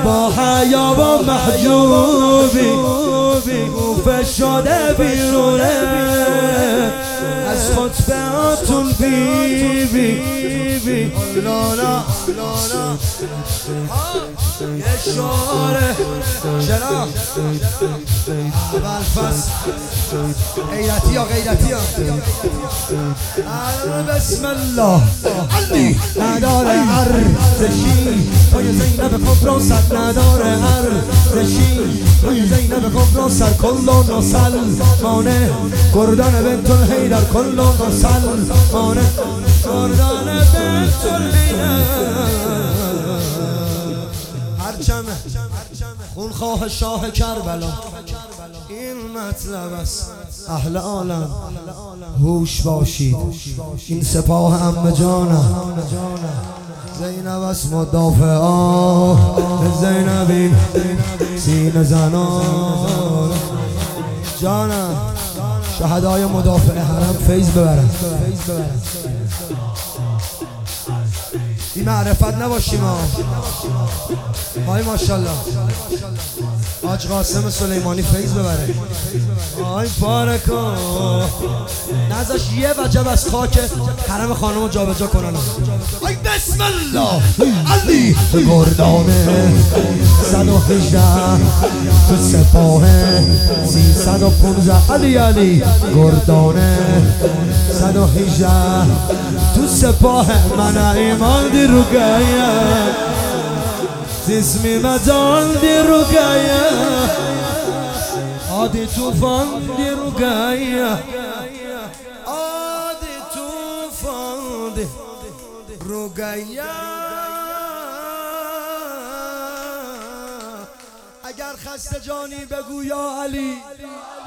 با حیا و محجوبی کوفه شده بیرونه از خطبهاتون بی لالا یه شعاره چرا بلفس غیرتی ها بسم الله علی نداره ارزشی پای زینب کبرا سر نداره ارزشی پای زینب کبرا سر کلون و سلمانه گردان بنتون حیدر کلون و سلمانه گردان بنتون حیدر هرچمه خونخواه شاه کربلا این مطلب است اهل عالم هوش باشید این سپاه عمه جانم زینب است مدافعا زینبین سینه زنان جانم شهدای مدافع حرم فیض ببرن بی معرفت نباشیم های ماشالله حاج قاسم سلیمانی فیض ببره آی بارکا نذاش یه وجب از خاک حرم خانم جا به جا کنن آی بسم الله علی گردانه 118 تو سپاه 315 علی گردانه 118 تو سپاه من ایمان دی رو گیه جسمی مجال دی رو گیه آدی توفان دی رو گیه آدی توفان دی رو گیه اگر خسته جانی بگو یا علی